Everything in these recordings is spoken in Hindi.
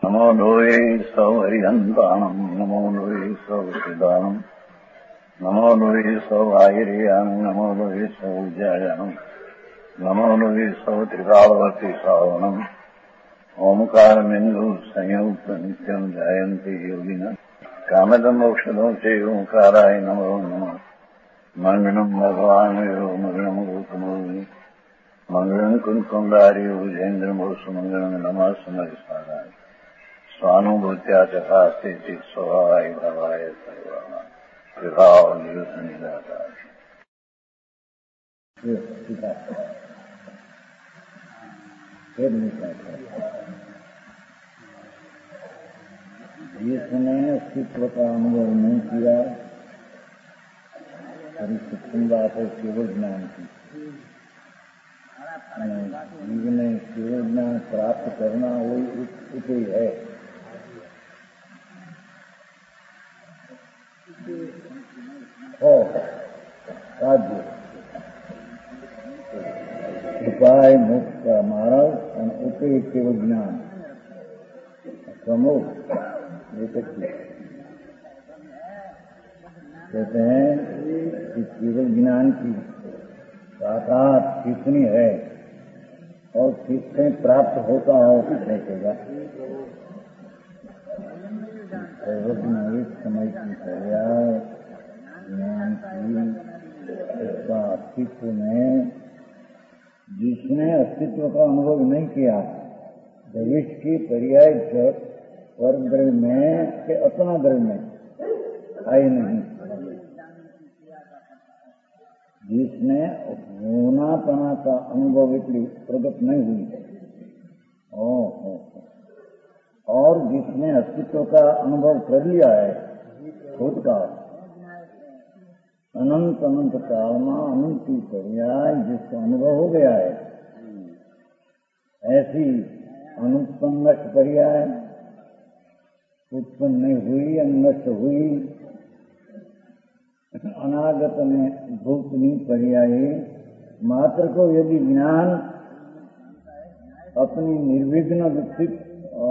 नमो लोये सौहरिहन्ताणम् नमो लोये सौहृदानम् नमो लोये सौभागिर्यानम् नमो लोये सौज्यायानम् नमो लोये सौत्रिकालवर्ति सावनम् ओंकारमिन्दु संयुक्त नित्यम् जायन्ति योगिनः कामदम् मोक्षदम् च ओंकाराय नमो नमः मङ्गलम् भगवान् यो मङ्गलम् रूपमोहि मङ्गलम् कुन्कुण्डारि भुजेन्द्रमोसुमङ्गलम् नमः समरिसाराय स्वानुभूत्या चकास्ते स्वभावाय भवाय सर्वाः विभावनिदाताय जिसने अस्तित्व का अनुभव नहीं किया परिचित बात है केवल ज्ञान की। जीवन में केवल ज्ञान प्राप्त करना वही उसे है। साध्य उपाय मुक्त का मानव और उसे केवल ज्ञान प्रमुख कहते हैं कि केवल ज्ञान की साक्षात कितनी है और किससे प्राप्त होता है किसने कहेगा। एक समय की पर्याय ज्ञान की इसका अस्तित्व में जिसने अस्तित्व का अनुभव नहीं किया भविष्य की पर्याय जब स्वर्ग द्रव्य में के अपना द्रव्य में आए नहीं। जिसने होनापना का अनुभव इतनी प्रकट नहीं हुई और जिसने अस्तित्व का अनुभव कर लिया है खुद का अनंत अनंत काल में अनंत की पर्याय जिसका अनुभव हो गया है ऐसी अनुत्पन्न नष्ट पर्याय उत्पन्न नहीं हुई नष्ट हुई अनागत में भूतनी पर्याय मात्र को यदि ज्ञान अपनी निर्विघ्न विकसित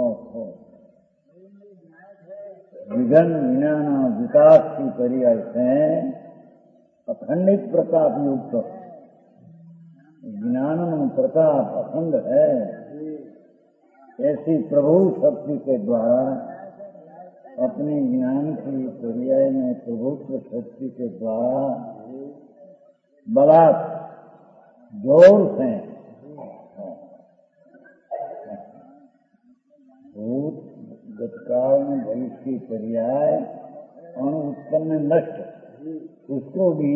विघ्न विज्ञान विकास की पर्याय से अखंडित प्रताप युक्त ज्ञान में प्रताप अखंड है ऐसी प्रभु शक्ति के द्वारा अपने ज्ञान की पर्याय में प्रभुत्व शक्ति के द्वारा बलात् जोर से भूत गतकाल में भविष्य की पर्याय अणु उत्पन्न नष्ट उसको भी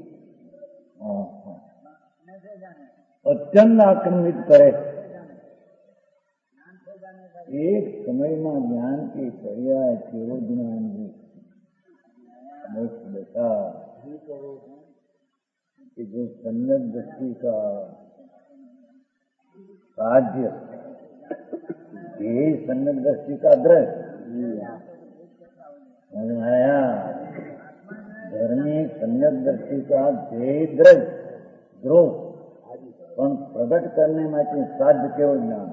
अत्यंत आक्रमित करे। एक समय में ज्ञान की पर्याय केवल ज्ञान भी मोक्ष देता कि जो सम्यक दृष्टि का साध्य यही सम्यक दृष्टि का दृश्य समझ आया। धर्मी सम्यक दृष्टि का ध्येय दृश्य द्रोह प्रकट करने में साध्य केवल ज्ञान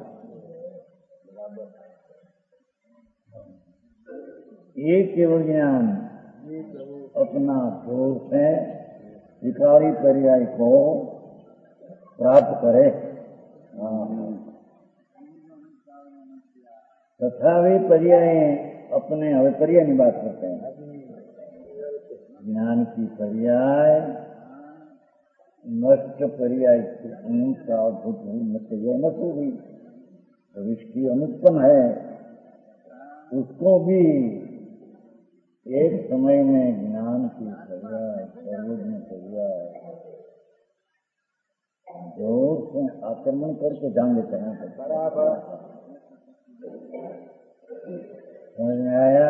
ये केवल ज्ञान अपना दोष है विकारी पर्याय को प्राप्त करे तथा वे पर्याय अपने अविपर्याय निवास करते हैं। ज्ञान की पर्याय नष्ट पर्याय का नष्ट होगी भविष्य की अनुत्पन्न है उसको भी एक समय में ज्ञान की पर्याय सर्वज्ञ पर्याय जोर से आक्रमण करके जान लेते हैं। बराबर समझ में आया।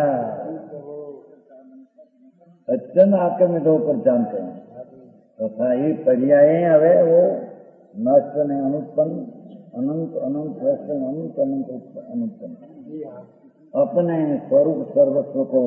अत्यंत आक्रमित होकर जानते हैं तथा ये पर्याय हवे वो नष्ट ने अनुत्पन्न अनंत अनंत अनंत अनंत अनुत्पन्न अपने स्वरूप सर्वस्व को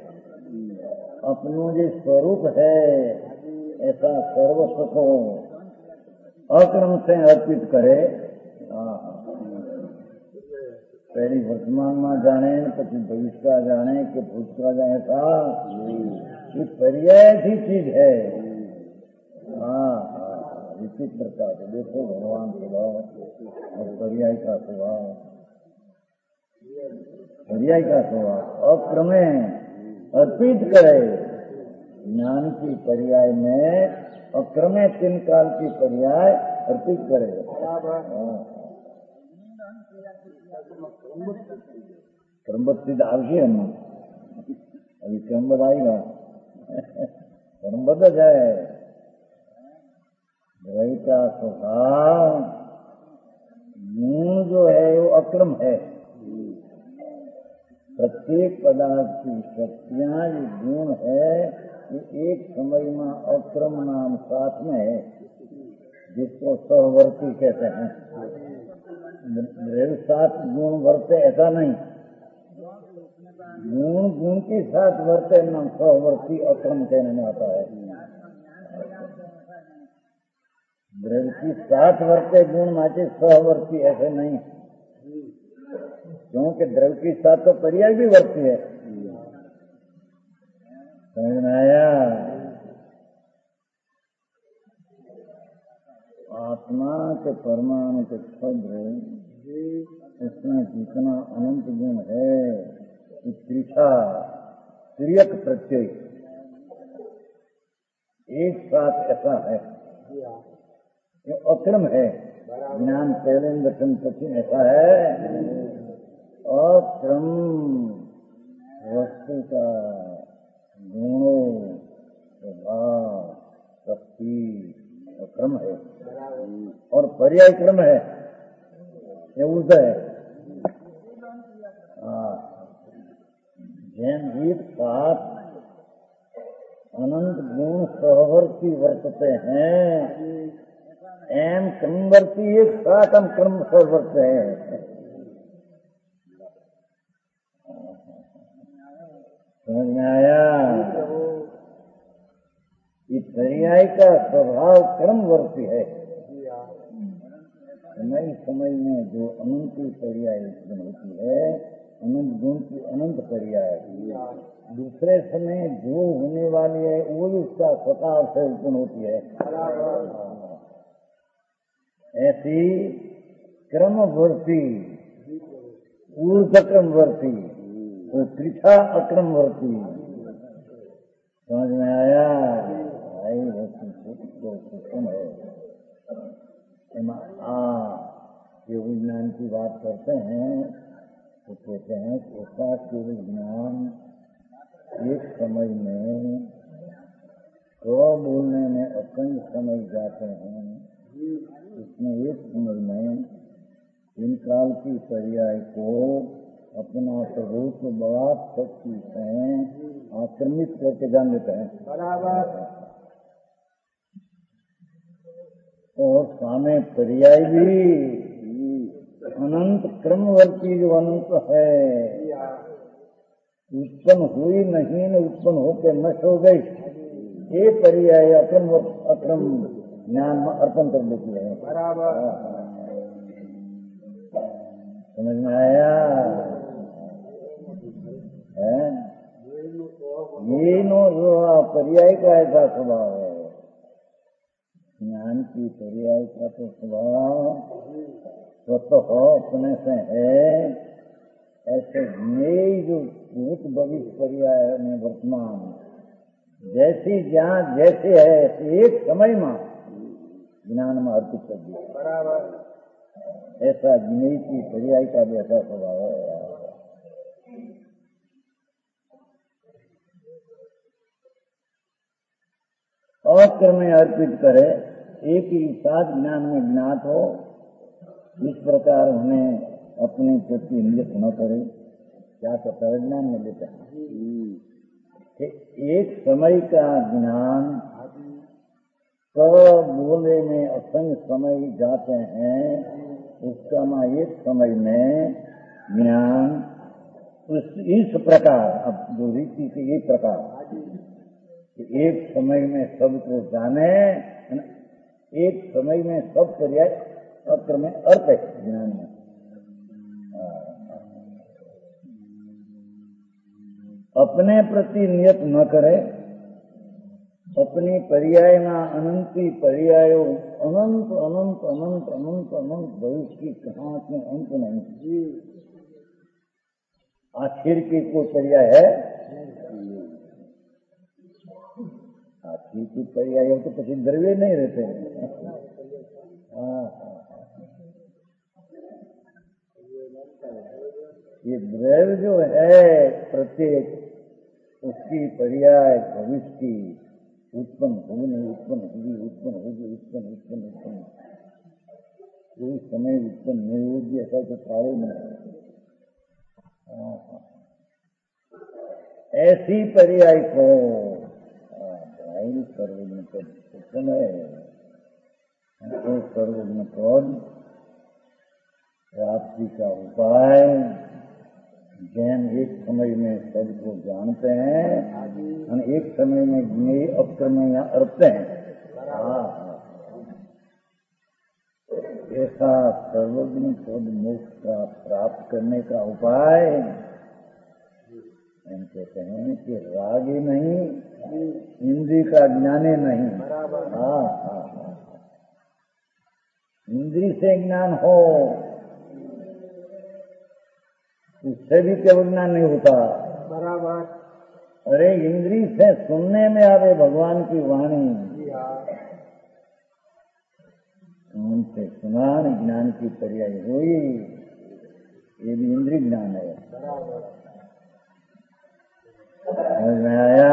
अपनो जो स्वरूप है ऐसा सर्वस्व को अक्रम से अर्पित करे पहली वर्तमान में जाने પછી भविष्य का जाने कि भूत का जाने था ये पर्याय की चीज है। हाँ इसी प्रकार से देखो भगवान स्वभाव और पर्याय का स्वभाव, पर्याय का स्वभाव अक्रमे अर्पित करे ज्ञान की पर्याय में अक्रमे 3 काल की पर्याय अर्पित करे। क्रमबद्ध सिद्ध आवश्य है अभी क्रमबद्ध आएगा क्रमबद्ध जाए रवि का स्वभाव गुण जो है वो अक्रम है। प्रत्येक पदार्थ की शक्तियां जो गुण है ये एक समय में अक्रम नाम साथ में है जिसको सहवर्ती कहते हैं। साथ गुण वर्ते ऐसा नहीं, गुण गुण के साथ वर्ते नाम सहवर्ती अक्रम कहने में आता है। द्रव्य की साथ वर्ते गुण माचे सहवर्ती ऐसे नहीं, क्योंकि द्रव्य की साथ तो पर्याय भी वर्ती है। समझ में आया? आत्मा के परमाणु के छद्र उसमें जितना अनंत गुण है त्रिषा तिर्यक प्रत्यय एक साथ ऐसा है, ये अक्रम है। ज्ञान पहले दर्शन कठिन ऐसा है अक्रम वस्तु का गुणों स्वभाव शक्ति क्रम है और पर्याय क्रम है, ये उदय है। जैन एक साथ अनंत गुण सहवर्ती वर्तते हैं एम क्रमवर्ती एक साथ हम क्रम सहवर्ते हैं। समझ में आया? ये पर्याय का स्वभाव क्रमवर्ती है। समय समय में जो अनंत पर्याय उत्पन्न होती है अनंत गुण की अनंत पर्याय, दूसरे समय जो होने वाली है वो उसका स्वभाव से उत्पन्न होती है। ऐसी क्रमवर्ती ऊर्ध्वक्रमवर्ती वो त्रिषा अक्रमवर्ती। समझ में आया? आई वस्तु है योग विज्ञान की बात करते हैं तो कहते हैं कि ऐसा केवल ज्ञान एक समय में बोलने में अखंड समय जाते हैं, इसमें एक समय में इन काल की पर्याय को अपना स्वरूप बवात शक्ति से आक्रमित करके जान लेते हैं। और सामे पर्याय भी अनंत क्रमवर्ती जो अनंत है उत्पन्न हुई नहीं न उत्पन्न होकर नष्ट हो गई, ये पर्याय अक्रम अक्रम ज्ञान में अर्पण कर देती है। समझ में आया? ये नो पर्याय का ऐसा स्वभाव है। ज्ञान की पर्याय का तो स्वभाव स्वतः अपने से है, ऐसे नई जो भूत भविष्य पर्याय में वर्तमान जैसी जहाँ जैसे है एक समय में ज्ञान में अर्पित कर दिया। ऐसा ज्ञान की पर्याय का भी ऐसा स्वभाव है। अवक्र में अर्पित करे, एक ही साथ ज्ञान में ज्ञात हो, इस प्रकार उन्हें अपनी प्रति नियत न करे। क्या कहता है? ज्ञान में लेते हैं एक समय का ज्ञान सब बोले में असंग समय जाते हैं, उसका एक समय में ज्ञान इस प्रकार, अब जो रीति से ये प्रकार एक समय में सबको जाने, एक समय में सब पर्याय अक्र में अर्थ है ज्ञान में। अपने प्रति नियत न करे, अपनी पर्यायना अनंती पर्यायों अनंत अनंत अनंत अनंत अनंत भविष्य की कहाँ में अंत नहीं। आखिर की कोई पर्याय है? आखिर की पर्याय तो किसी द्रव्य नहीं रहते। ये द्रव्य जो है प्रत्येक उसकी पर्याय भविष्य की उत्पन्न होगी, उत्पन्न होगी, उत्पन्न होगी, उत्पन्न उत्पन्न उत्पन्न, कोई समय उत्पन्न नहीं होगी ऐसा तो कार्य नहीं। ऐसी पर्याय को सर्वज्ञ पद समय सर्वज्ञ पद प्राप्ति का उपाय जैन एक समय में सबको जानते हैं और एक समय में ज्ञेय अप्रमेय अर्पते हैं। ऐसा सर्वज्ञ पद मोक्ष का प्राप्त करने का उपाय हम कहते हैं कि रागे नहीं, इंद्रिय का ज्ञाने नहीं। इंद्रिय से ज्ञान हो उससे भी केवल ज्ञान नहीं होता। बराबर। अरे इंद्रिय से सुनने में आवे भगवान की वाणी, उनसे सुना ज्ञान की पर्याय हुई, ये भी इंद्रिय ज्ञान है। बराबर। समझ में आया?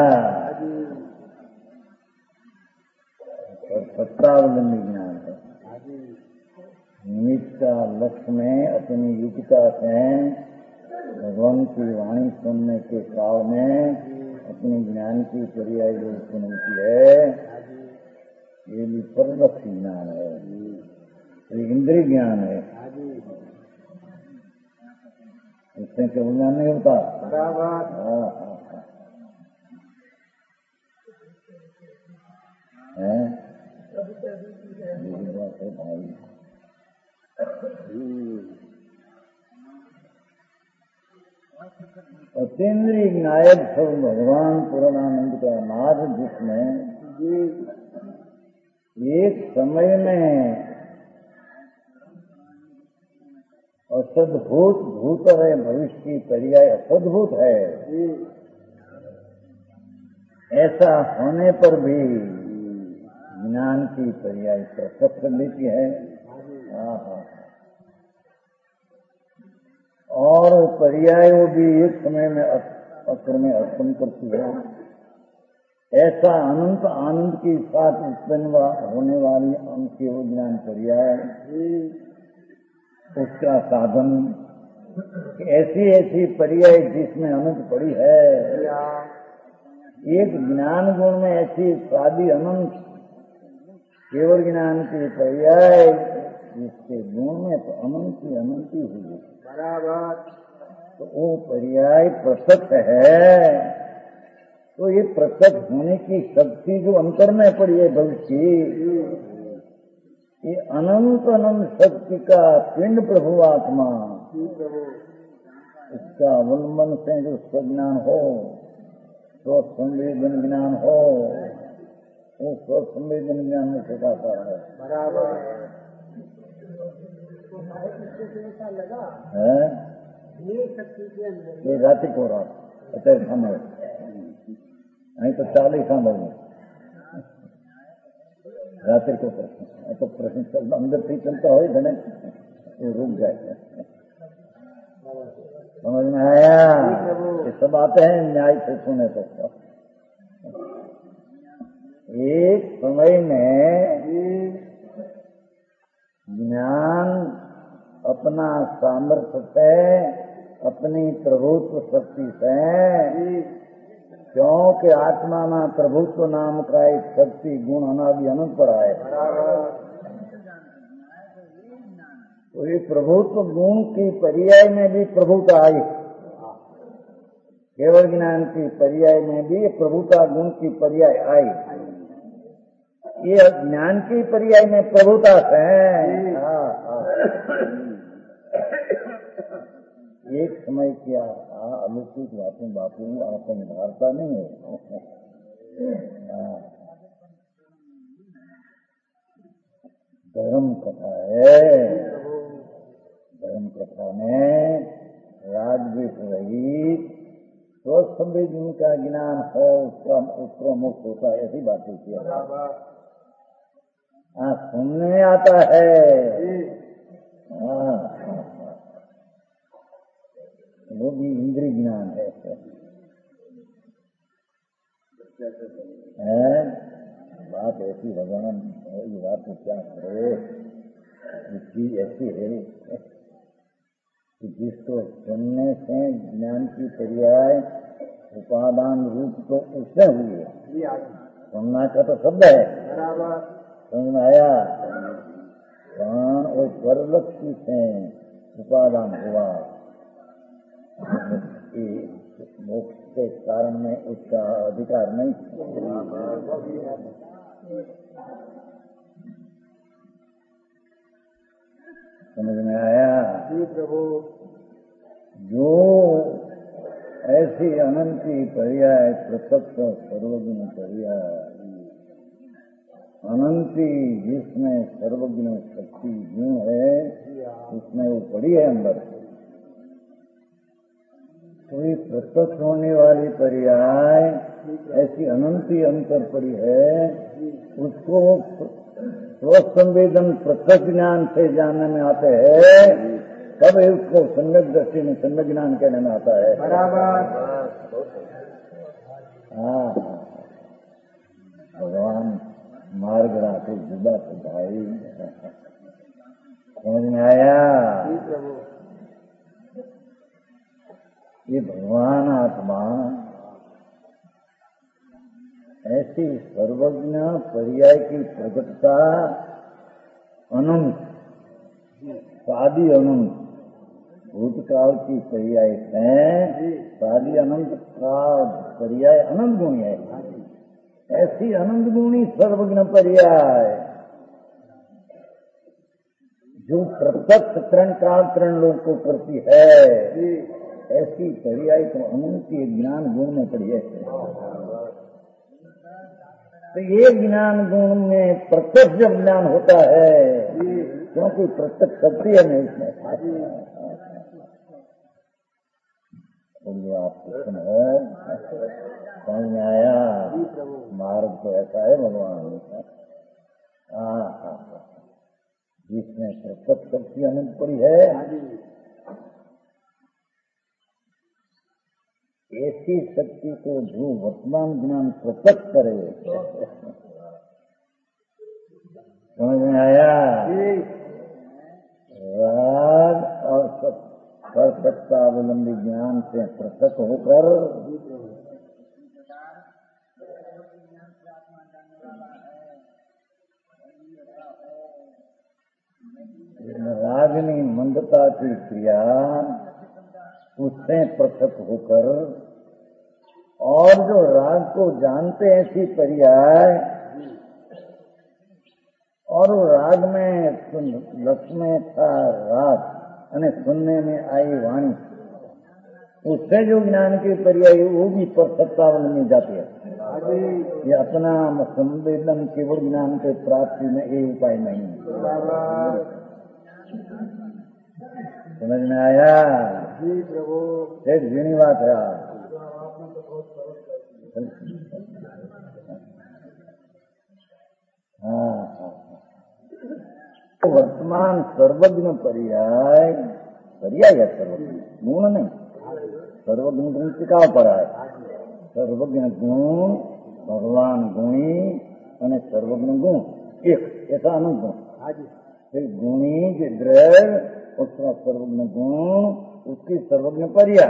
और सत्तावलंबी ज्ञान है। निमित्त का लक्ष्य में अपनी युक्ता से भगवान की वाणी सुनने के काल में अपने ज्ञान की पर्याय जो सुनती है ये भी परलक्ष ज्ञान है, ये इंद्रिय ज्ञान है। इससे केवल ज्ञान नहीं होता। बराबर है भाई। अतीन्द्रिय नायक सब भगवान पूर्णानंद का नाद, जिसमें एक समय में असद्भूत भूत है, भविष्य की पर्याय असद्भूत है, ऐसा होने पर भी ज्ञान की पर्याय प्रकट कर लेती है। और पर्याय भी एक समय में अक्र में अर्पण करती है। ऐसा अनंत आनंद के साथ उत्पन्न होने वाली अंक ज्ञान पर्याय उसका साधन, ऐसी ऐसी पर्याय जिसमें अनंत पड़ी है। एक ज्ञान गुण में ऐसी सादी अनंत केवल ज्ञान की पर्याय, जिसके गुण में तो अनंती अनंती हुई। बराबर। तो वो पर्याय प्रसक्त है, तो ये प्रसक्त होने की शक्ति जो अंतर में पड़ी है भविष्य, ये अनंत अनंत शक्ति का पिंड प्रभु आत्मा, इसका अवलंबन से जो स्वज्ञान हो, स्वसंवेदन ज्ञान हो, वो स्वसंवेदन ज्ञान में सिखाता है। बराबर है। ये राति को रात अतः सामने नहीं तो 40 सांभर रात्रि को प्रश्न, तो प्रश्न चलता अंदर से चलता हो धने वो रुक जाए। समझ में आया? ये सब आते हैं न्याय से सुने तो। एक समय में ज्ञान अपना सामर्थ्य से, अपनी प्रभुत्व शक्ति से, क्योंकि आत्मा में प्रभुत्व नाम का एक शक्ति गुण अनादि अनंत पर आए, तो ये प्रभुत्व गुण की पर्याय में भी प्रभुता आई। केवल ज्ञान की पर्याय में भी प्रभुता गुण की पर्याय आई। ये ज्ञान की पर्याय में प्रभुता है। एक समय क्या अलौकिक बातें बापू आपको निभाता नहीं है। धर्म कथा है, धर्म कथा में राजद्वेष रहित स्वसंवेदन का ज्ञान है, उसका मुक्त होता है, ऐसी बातें किया। हाँ, सुनने आता है, हाँ, वो भी इंद्रिय ज्ञान है। बात ऐसी भगवान, ये बात तो क्या करे, ये चीज ऐसी है कि जिसको सुनने से ज्ञान की पर्याय उपादान रूप तो उससे हुई है। सुनना का तो शब्द है, समझ में आया। प्राण और परलक्ष्य से उपादान हुआ, मोक्ष के कारण में उसका अधिकार नहीं। समझ में आया। जो ऐसी अनंती पर्याय प्रत्यक्ष सर्वज्ञ पर्याय, अनंती जिसमें सर्वज्ञ शक्ति गुण है, उसमें वो पड़ी है अंदर। कोई प्रत्यक्ष होने वाली पर्याय ऐसी अनंती अंतर पड़ी है, उसको स्वसंवेदन प्रत्यक्ष ज्ञान से जानने में आते हैं, तब उसको संगत दृष्टि में संगत ज्ञान कहने में आता है। बराबर। हाँ, भगवान मार्ग राखे जुदा से भाई, समझ में आया। ये भगवान आत्मा ऐसी सर्वज्ञ पर्याय की प्रकटता अनंत, सादी अनंत, भूतकाल की पर्याय है, सादी अनंत का पर्याय अनंत गुणी है। ऐसी अनंत गुणी सर्वज्ञ पर्याय जो प्रत्यक्ष तरण काल तरण लोग को करती है, ऐसी पर्याय तो अनंत ज्ञान गुण में पड़ी है। तो ये ज्ञान गुण में प्रत्यक्ष जब ज्ञान होता है, क्योंकि प्रत्यक्ष शक्ति है नहीं इसमें। आप कृष्ण है, समझ में आया। मार्ग तो ऐसा है भगवान, जिसमें प्रत्यक्ष शक्ति अनंत पड़ी है, ऐसी शक्ति को जो वर्तमान ज्ञान प्रत्यक्ष करे, समझ में आया। राग और सत्तावलंबी ज्ञान से पृथक होकर रागनी मंदता की क्रिया उससे पृथक होकर, और जो राग को जानते हैं ऐसी पर्याय, और वो राग में लक्ष्य में था राग, यानी सुनने में आई वाणी, उससे जो ज्ञान की पर्याय वो भी परसत्तावन में जाती है। ये अपना संवेदन केवल ज्ञान के प्राप्ति में ये उपाय नहीं। समझ में आया। एक जीनी बात है। तो वर्तमान सर्वज्ञ पर्याय, पर्याय है सर्वज्ञ, गुण नहीं। सर्वज्ञ गुण टिकाव पर है। सर्वज्ञ गुण भगवान गुणी અને सर्वज्ञ गुण एक ऐसा अनंत गुण। फिर गुणी के द्रव्य उसका सर्वज्ञ गुण, उसकी सर्वज्ञ पर्याय,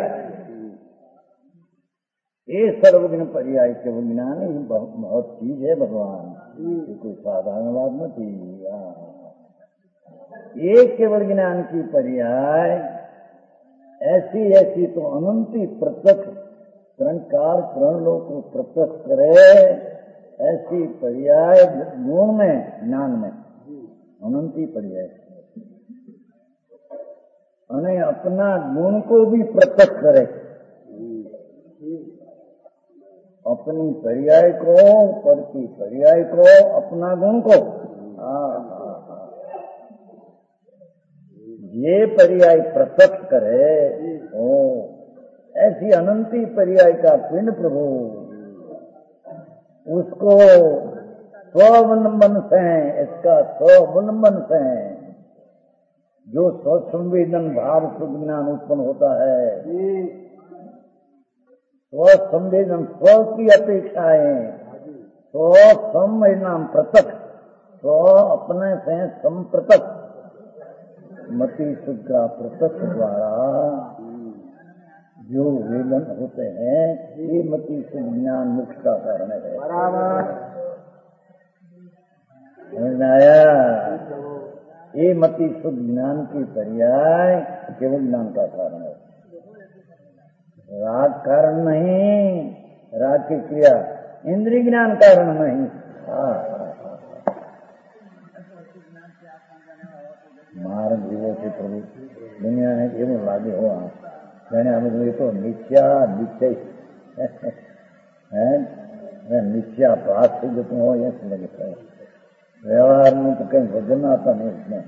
ये सर्वज्ञ पर्याय के ज्ञान ही बहुत चीज है भगवान, ये कोई साधारण बात नहीं। ये केवल ज्ञान की पर्याय ऐसी ऐसी तो अनंती प्रत्यक्ष त्रंकार करण लोग को प्रत्यक्ष करे, ऐसी पर्याय गुण में ज्ञान में अनंती पर्याय, અને अपना गुण को भी प्रत्यक्ष करे, अपनी पर्याय को, पर की पर्याय को, अपना गुण को। ये पर्याय प्रत्यक्ष करे, ऐसी अनंती पर्याय का पिंड प्रभु, उसको स्वावलंबन से, इसका स्वावलंबन से जो स्वसंवेदन भाव शुद्ध ज्ञान उत्पन्न होता है, स्वसंवेदन स्व की अपेक्षाएं, स्व संवेदना पृथक, स्व अपने से संप्रतक मति शुद्ध का प्रत्यक्ष द्वारा जो वेदन होते हैं, ये मति शुद्ध ज्ञान मुक्त का कारण है। आया, ये मति शुद्ध ज्ञान की पर्याय केवल ज्ञान का कारण है, राग कारण नहीं, राग की क्रिया इंद्रिय ज्ञान कारण नहीं। मार्ग जीवो से प्रभु दुनिया ने एवं लागे हो कहने हमें तो नित्या निश्चय है, नित्या प्राप्त जो तुम हो ये लगता है। व्यवहार में तो कहीं वजन आता नहीं उसमें,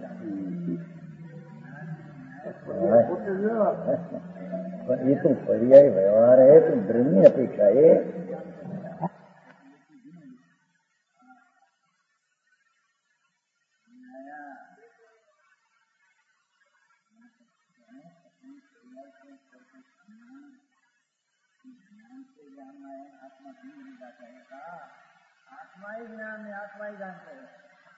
पर ये तो पर्याय व्यवहार है, तो ब्रह्मी अपेक्षा है। आत्मा ही ज्ञान है, आत्मा ही जानते हैं।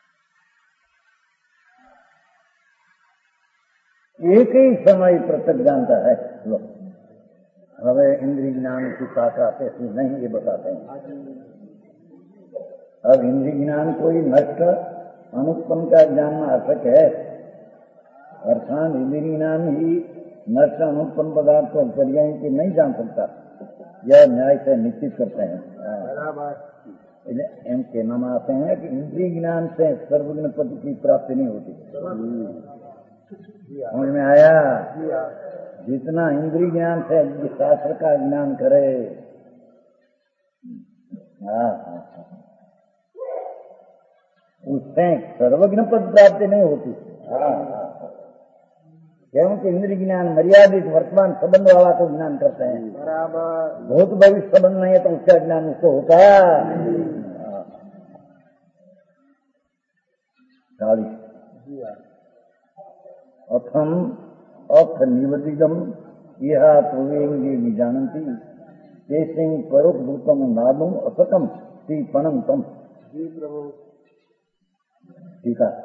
एक ही समय पृथक जानता है लोग। हमें इंद्रिय ज्ञान की शाखा कैसी नहीं ये बताते हैं। अब इंद्रिय ज्ञान कोई नष्ट अनुत्पन्न का जानना आवश्यक है, अर्थात इंद्रिय ज्ञान ही नष्ट अनुत्पन्न पदार्थ को पर्याय की नहीं जान सकता, यह न्याय से निश्चित करते हैं। एम के नाम आते हैं कि इंद्रिय ज्ञान से सर्वज्ञ पद की प्राप्ति नहीं होती। समझ में आया? जितना इंद्रिय ज्ञान से शास्त्र का ज्ञान करे, उससे सर्वज्ञ पद प्राप्ति नहीं होती। क्योंकि इंद्रिय ज्ञान मर्यादित वर्तमान संबंध वाला को ज्ञान करते हैं, भूत भविष्य संबंध नहीं है तो उसका ज्ञान उसको होता है। अथम अथ निवदिदम यह पूर्वेंगे जानती तेसिं परोक्षभूतम नादम असतम श्री पणम तम। ठीक है,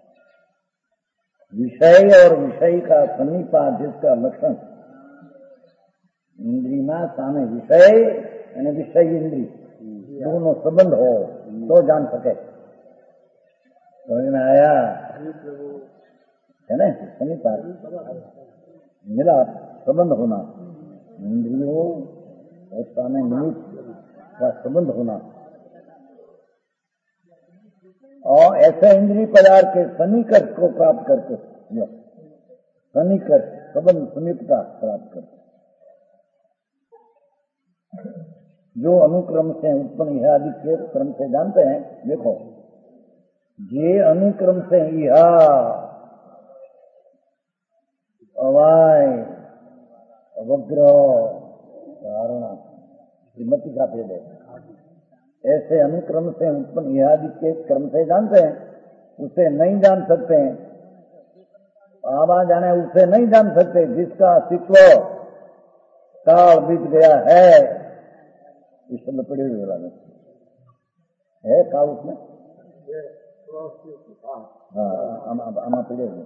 विषय और विषय का सन्निपात जिसका लक्षण इंद्रिय में सामने विषय यानी विषय इंद्रिय दोनों संबंध हो तो जान सके। समझ में आया है ना? सन्निपात मिला संबंध होना, इंद्रियों और सामने निमित्त का संबंध होना, और ऐसे इंद्रिय पदार्थ के सन्निकर्ष को प्राप्त करके, सन्निकर्ष संबंध समीपता प्राप्त करके, जो अनुक्रम से उत्पन्न यह आदि के क्रम से जानते हैं। देखो, ये अनुक्रम से यह अवाय अवग्रह धारणा श्रीमती का भेद है। ऐसे अनुक्रम से उत्पन्न यह आदि के क्रम से जानते हैं, उसे नहीं जान सकते हैं। आवाज आने उसे नहीं जान सकते जिसका अस्तित्व काल बीत गया है। इस समय पड़े हुए वाले है काल उसमें, हाँ पड़े हुए।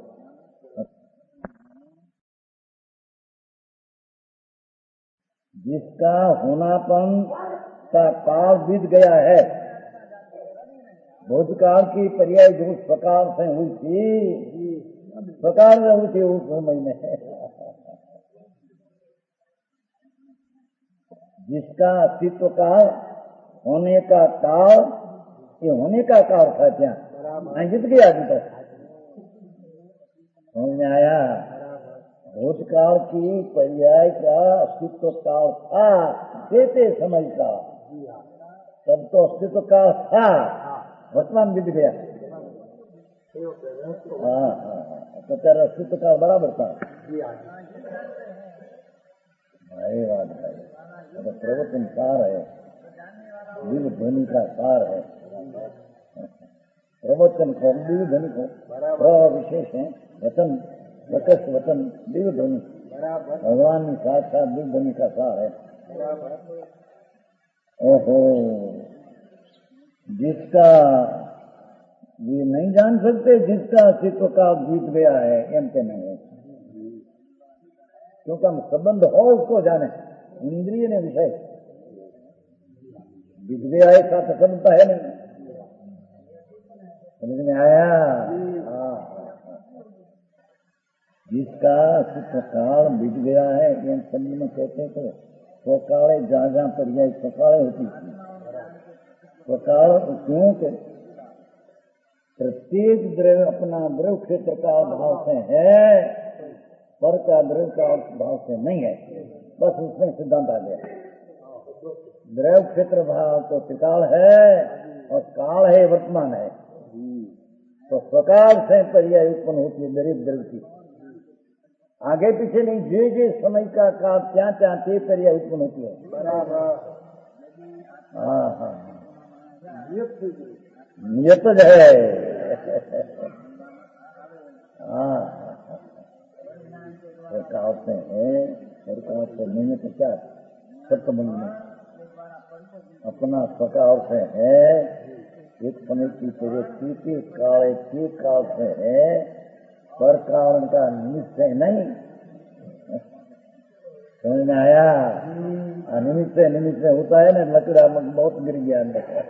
जिसका होनापन का काल बीत गया है, भूतकाल की पर्याय जो प्रकार से हुई थी, प्रकार में हुई थी उस समय में, जिसका अस्तित्व काल होने का काल, ये होने का काल था क्या? मैं जीत गया अभी तक। समझ में आया? भूतकाल की पर्याय का अस्तित्व काल था, देते समय का, तब तो अस्तित्व काल था, वर्तमान बीत गया। हाँ हाँ हाँ, तो तेरा अस्तित्व काल बराबर था। भाई बात भाई, तो प्रवचन सार है, दिव्य ध्वनि का सार है। प्रवचन को दिव्य ध्वनि को प्र विशेष है, वचन प्रकट वचन दिव्य ध्वनि, भगवान साथ साथ दिव्य ध्वनि का सार है। ओहो, जिसका ये नहीं जान सकते, जिसका अस्तित्व का बीत गया है, एम के नहीं है, क्योंकि हम संबंध हो उसको जाने, इंद्रिय ने विषय बीत गया है, साथ संबंध है नहीं। समझ में आया? हाँ, जिसका अस्तित्व काल बीत गया है, ये संबंध में कहते तो स्वकाले जहाँ जहाँ पर्याय स्वकाले होती थी। स्वकाल क्यों के प्रत्येक द्रव्य अपना द्रव्य क्षेत्र का भाव से है, पर का द्रव्य का भाव से नहीं है, बस उसमें सिद्धांत आ गया। द्रव्य क्षेत्र भाव तो त्रिकाल है और काल है वर्तमान है, तो स्वकाल से पर्याय उत्पन्न होती है दरिद्र द्रव्य की, आगे पीछे नहीं, जे जे समय का काल क्या क्या ते पर्याय उत्पन्न होती है। बराबर। हाँ हाँ, नियत है। हाँ, प्रकार से है, प्रकार से नियत क्या सत्संग में अपना प्रकार से है, एक समय की परिस्थिति काल के काल से है, पर कारण का निश्चय नहीं। समझ में आया? निमित्त होता है ना, लकड़ा बहुत गिर गया,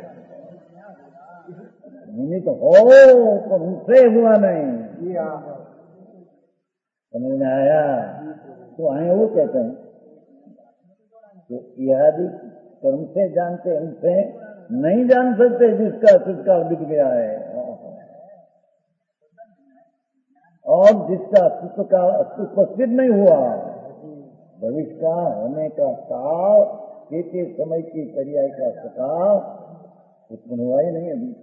निमित्त हो तो उनसे हुआ नहीं। समझ में आया? तो आए वो कहते हैं कि यदि कर्म से जानते उनसे नहीं जान सकते, जिसका अस्तित्व बीत गया है, और जिसका अस्तित्व का अस्तित्व सिद्ध नहीं हुआ, भविष्य का होने का काल, एक समय की पर्याय का सकाल उत्पन्न हुआ ही नहीं अभी।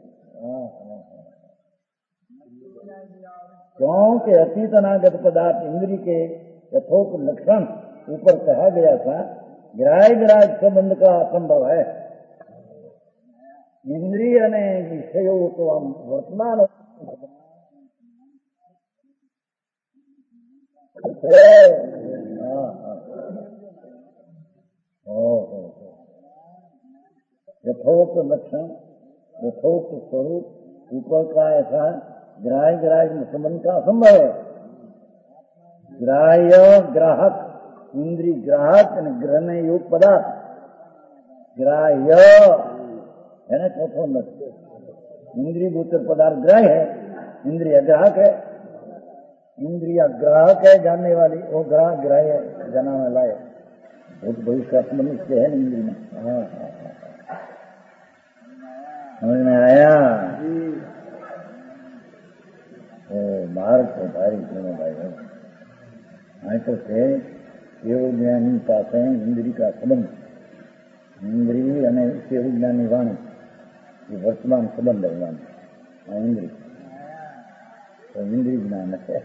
क्योंकि अतीत अनागत पदार्थ इंद्रिय के यथोक्त लक्षण ऊपर कहा गया था, ग्राह्य ग्राह्य संबंध का असंभव है। इंद्रिय ने विषयों तो हम वर्तमान यथोक्त लक्षण यथोक्त स्वरूप ऊपर का ऐसा ग्राह्य ग्राह्य संबंध का असंभव है। ग्राह्य ग्राहक, इंद्रिय ग्राहक ग्रहण योग पदार्थ, ग्राह्य है ना, चौथो लक्षण इंद्रिय गोचर पदार्थ ग्राह्य है, इंद्रिय ग्राहक है। इंद्रिया ग्राहक है जानने वाली, वो ग्राहक ग्राह्य है जाना में लाए, बहुत भविष्य का संबंध से है इंद्रिय में। हाँ, समझ में आया? भारत को भारी दोनों भाई है, आयकर से केवल ज्ञानी पास है इंद्रिय का संबंध, इंद्रिय અને केवल ज्ञानी वाणी, ये वर्तमान संबंध है वाणी इंद्रिय, तो इंद्रिय ज्ञान है।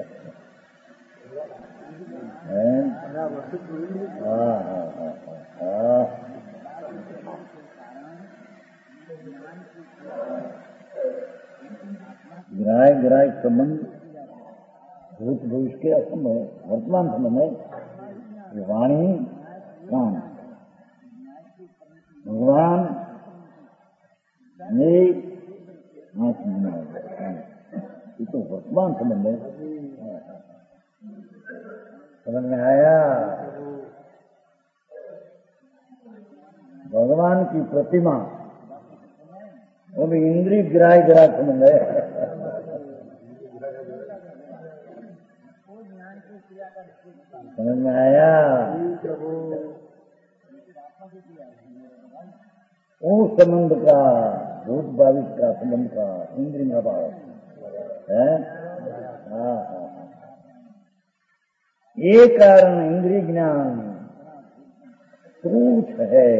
ग्राह्य ग्राह्य संबंध भूत भविष्य के असंभव है, वर्तमान संबंध है। ये वाणी प्राण भगवान ये ये तो वर्तमान संबंध है। समझ में आया? भगवान की प्रतिमा वो भी इंद्रिय ग्राह्य ग्राह्य संबंध है। समझ में आया? उस संबंध का भूत भविष्य का संबंध का इंद्रिय अभाव है। ये कारण इंद्रिय ज्ञान तुच्छ है,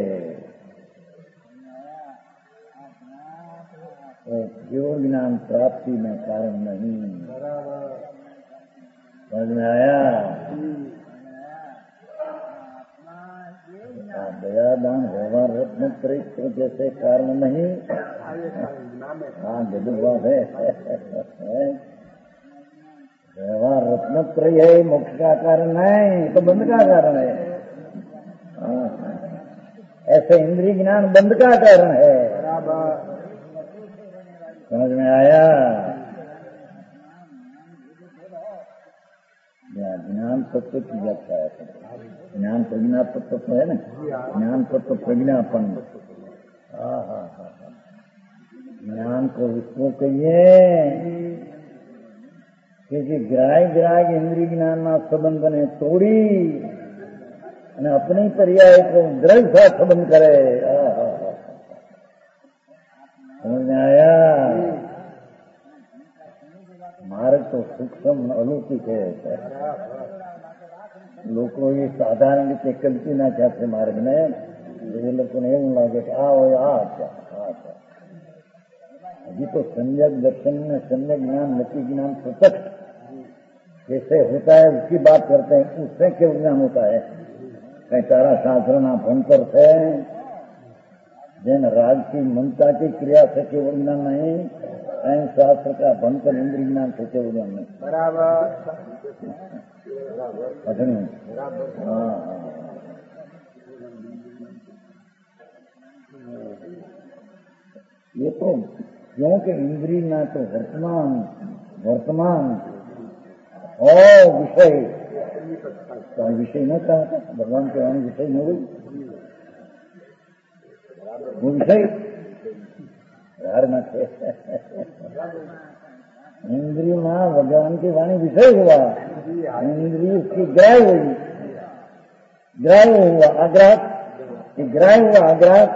और केवल ज्ञान प्राप्ति में कारण नहीं। समझ में आया? दयादान व्यवहार रत्न प्रयुक्त जैसे कारण नहीं। हाँ गजब बात है। व्यवहार रत्न त्रय है, मोक्ष का कारण है, तो बंध का कारण है। ऐसे इंद्रिय ज्ञान बंध का कारण है। समझ में आया? ज्ञान तत्व की व्याख्या है। ज्ञान प्रज्ञा तत्व तो है ना, ज्ञान तत्व प्रज्ञापन। ज्ञान को इसको कहिए कि ग्राह्य इंद्रिय ज्ञान ना संबंध ने तोड़ी અને अपने पर्याय को दृढ़ सा संबंध करे। समझ में आया? मार्ग तो सूक्ष्म अलौकिक है। लोग ये साधारण रीते कल्पी ना चाहते मार्ग ने, ये लोग ने એવું લાગે કે આ હોય આ છે। अभी तो सम्यक दर्शन में सम्यक ज्ञान मति ज्ञान प्रत्यक्ष कैसे होता है उसकी बात करते हैं। उससे केवल ज्ञान होता है। कहीं तारा शास्त्र ना भंकर से जैन राग की ममता की क्रिया से केवल ज्ञान नहीं, कहीं शास्त्र का भंकर इंद्रिय ज्ञान से केवल ज्ञान नहीं। बराबर। ये तो क्योंकि इंद्रिय ना तो वर्तमान और विषय तो विषय न चाहता भगवान के वाणी विषय न हुई, वो विषय धारणा थे। इंद्रिय ना भगवान की वाणी विषय हुआ, इंद्रिय उसकी ग्राह्य हुई, ग्राह्य हुआ आग्राहक, ग्राह्य हुआ आग्राहक।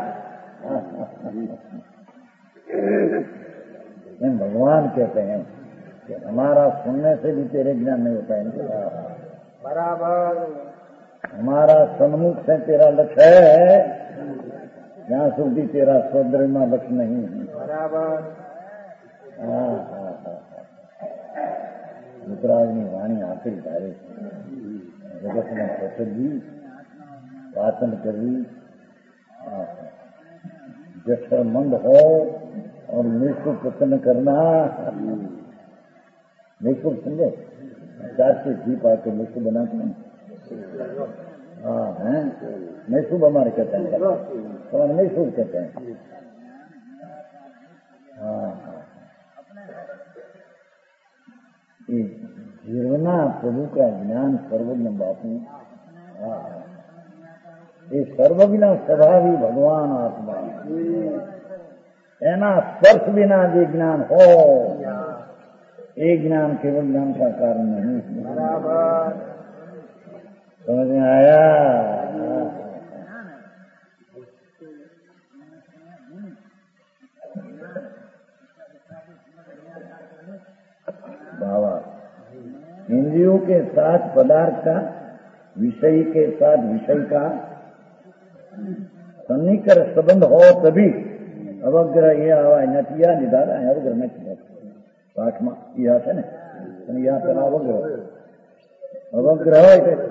भगवान कहते हैं कि हमारा सुनने से भी तेरे ज्ञान नहीं होता है। बराबर। हमारा सन्मुख से तेरा लक्ष्य है, यहाँ સુધી तेरा स्वद्रव्य लक्ष्य नहीं है। बराबर। रुद्राग्नि वाणी आखिरी धारे जगत में प्रसिद्धि वाचन करी जक्षर मंद हो और मृत्यु प्रसन्न करना। मृत्यु समझे, चार से जीप आके मृत्यु बनाते हैं। हाँ है, मैसूब हमारे कहते हैं, हमारे मैसूब कहते हैं। हाँ जीवना प्रभु का ज्ञान सर्वज्ञ बापू। ये सर्वज्ञ स्वभावी भगवान आत्मा एना स्पर्श बिना जो ज्ञान हो, ये ज्ञान केवल ज्ञान का कारण नहीं। समझ में आया? बाबा इंद्रियों के साथ पदार्थ का, विषय के साथ विषय का सन्निकर संबंध हो तभी अवग्रह ये आवाज नटिया निधारा है। अवग्रह नहीं पाठ में यह है ना, यहाँ पर अवग्रह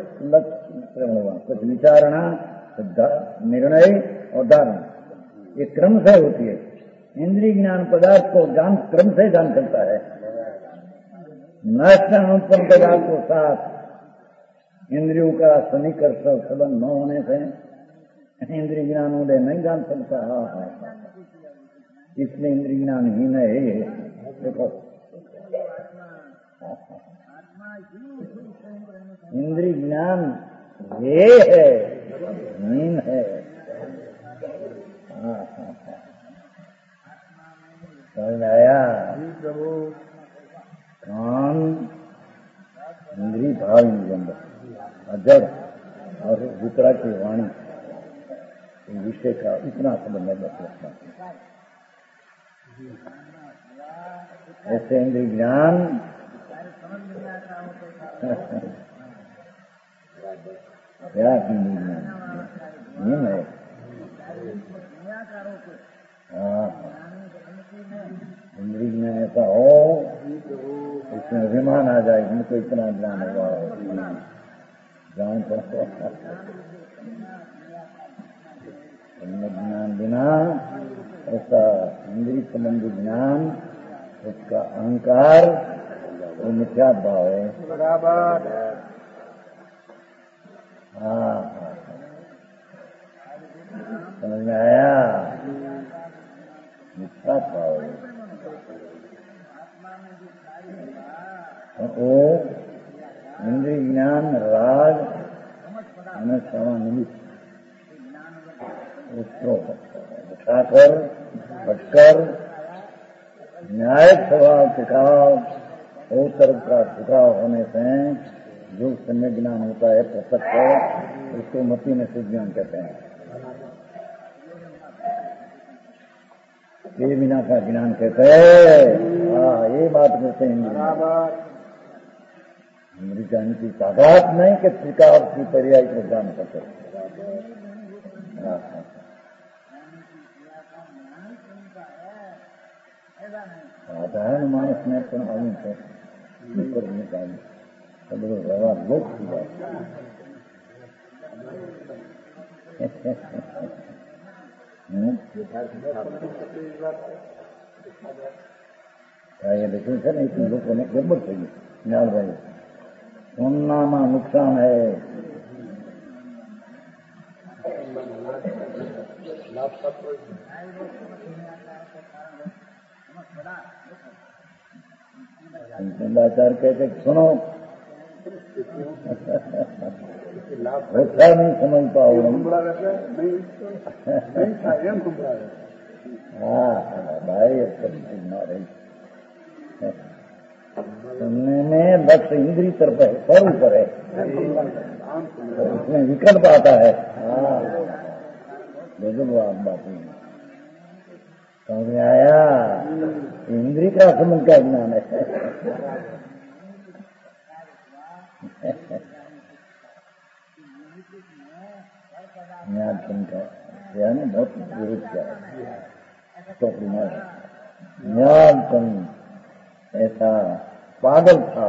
कुछ विचारणा, निर्णय और धारणा, ये क्रम से होती है। इंद्रिय ज्ञान पदार्थ को जान क्रम से जान सकता है। नष्ट उत्पन्न पदार्थ को साथ इंद्रियों का सन्निकर्ष संबंध न होने से इंद्रिय ज्ञान उदय नहीं जान सकता। इसलिए इंद्रिय ज्ञान हीन है। देखो इंद्रिय ज्ञान ये है, हीन है। समझ में आया? कान इंद्रिय भाव अजड़ और दूसरा की वाणी विषय का इतना संबंध है। ऐसे इंद्रिय ज्ञान क्या इंद्रिय ज्ञान नियम है। हाँ, इंद्रिय ज्ञान ऐसा हो इसमें अभिमान आ जाए, हमको इतना ज्ञान हुआ ज्ञान तो ज्ञान बिना ऐसा इंद्रिय संबंधी ज्ञान, उसका अहंकार वो मिथ्या भाव है। बराबर। हाँ, समझ में आया? मिथ्या भाव है वो इंद्रिय ज्ञान राग में समानिमित उसको उठाकर भटकर न्यायिक स्वभाव टिकाव और तरफ का झुकाव होने से जो सम्य ज्ञान होता है प्रत्यक्ष है, उसको मति में सिद्ध ज्ञान कहते हैं। ये बिना का ज्ञान कहते हैं। हाँ, ये बात कहते हैं। इंद्रिय ज्ञान की तादाद नहीं कि त्रिकाल की पर्याय को ज्ञान करते। साधारण मानस में पण आવું છે ऊपर में काम सब व्यवहार लोक की बात ये देखो सर इतने लोगों ने गड़बड़ થઈ યાદ ભાઈ સોનામાં નુકસાન है चंदाचार कहते सुनो नहीं समझ पाओ। हाँ भाई सुनने में लक्ष्य इंद्रिय तरफ है, पर ऊपर है, उसमें विकल्प आता है। हाँ देखो आप बात समझ में आया? इंद्रिय का संबंध का ज्ञान है। ज्ञान का यानी बहुत विरुद्ध क्या है तो ज्ञान ऐसा पागल था।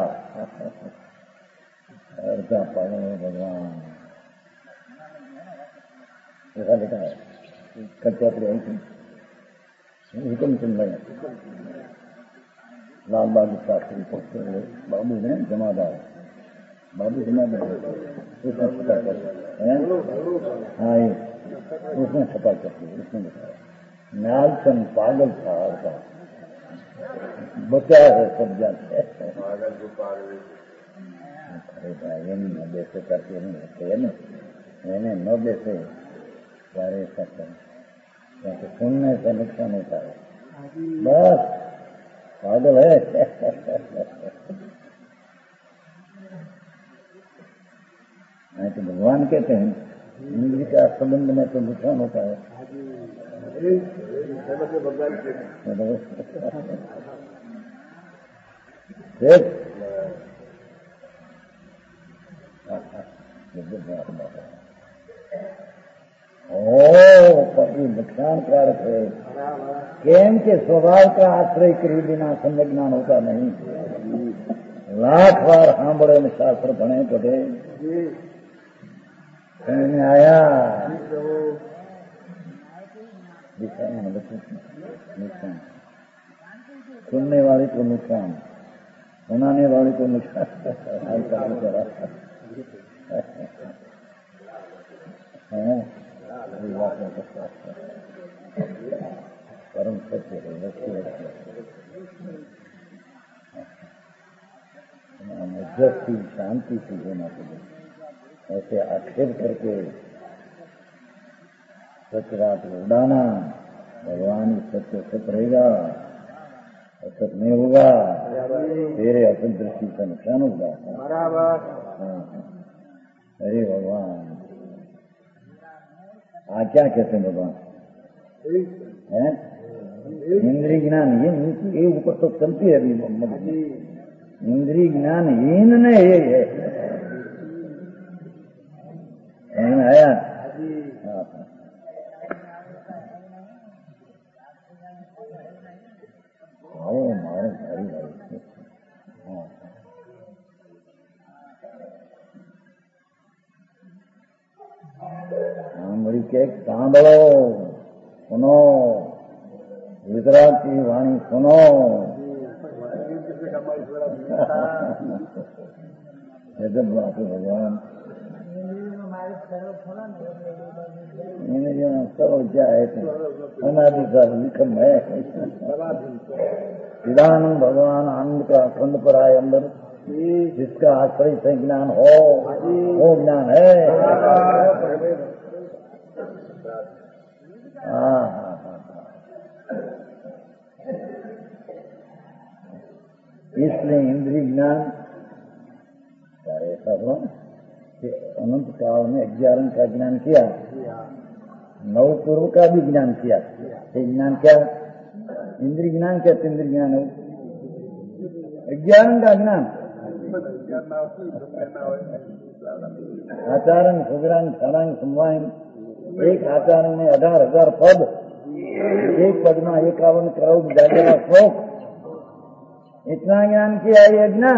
और क्या पागल है भगवान, ऐसा लिखा है कच्चा हुक्म सुन रहे लाल बहादुर शास्त्री बाबू ने जमादार बाबू जमादार उसने छपा करते हाँ उसने छपा करती उसने बताया न्यालचन पागल था का बचा है सब जाते अरे भाई ये न बेसे करके नहीं होते है ना, मैंने न बेसे सारे ऐसा करें क्योंकि सुनने से नुकसान होता है। बस पागल है। नहीं तो भगवान कहते हैं इंद्रिय का संबंध में तो नुकसान होता है। ये नुकसानकारक है। केम के स्वभाव का आश्रय करे बिना सम्यक ज्ञान होता नहीं। लाख बार सांभळे में शास्त्र भणे पढ़े समझ में आया? नुकसान सुनने वाले को नुकसान, सुनाने वाले को नुकसान परम सत्य है। मध्यस्थी शांति से होना चाहिए। ऐसे आक्षेप करके सत्य बात को उड़ाना, भगवान सत्य सत्य रहेगा, असत नहीं होगा, तेरे असत दृष्टि का नुकसान होगा। बराबर। अरे भगवान क्या कहते हैं भगवान है? इंद्रिय ज्ञान ये ऊपर तो चलती है अभी इंद्रिय ज्ञान हीन ने ये है नारायण। आओ मारे भारी भारी। સાંભળી કે સાંભળો સુનો ગુજરાત की वाणी सुनो। भगवान सरल क्या है अनादिकाल लिखम है। चिदानंद भगवान आनंद का अखंड पर आए अंदर जिसका आश्रय से ज्ञान हो वो ज्ञान है। इसलिए इंद्रिय ज्ञान ऐसा हुआ कि अनंत काल में 11 का ज्ञान किया, 9 पूर्व का भी ज्ञान किया। ये ज्ञान क्या इंद्रिय ज्ञान क्या इंद्रिय ज्ञान है 11 का ज्ञान। आचारण सुग्रांग छाणांग संवांग एक आचारण में 18,000 पद, एक पद में 51 करोड़ जागेला श्लोक, इतना ज्ञान किया। ये ज्ञान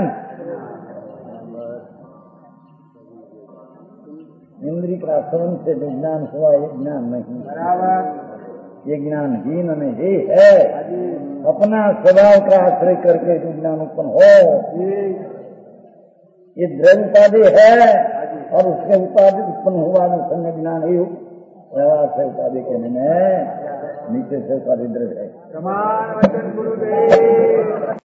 इंद्रिय का श्रवण से जो ज्ञान हुआ ये ज्ञान नहीं, ये ज्ञान हीन में ही है। अपना स्वभाव का आश्रय करके जो ज्ञान उत्पन्न हो ये द्रव्य उपाधि है और उसके उपाधि उत्पन्न हुआ जो संग ज्ञान ही व्यवहार से उपाधि के में नीचे से उपाधि द्रव्य है।